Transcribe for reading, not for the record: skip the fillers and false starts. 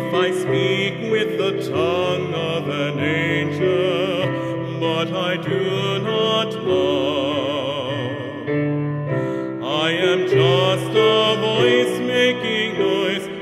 If I speak with the tongue of an angel, but I do not love, I am just a voice making noise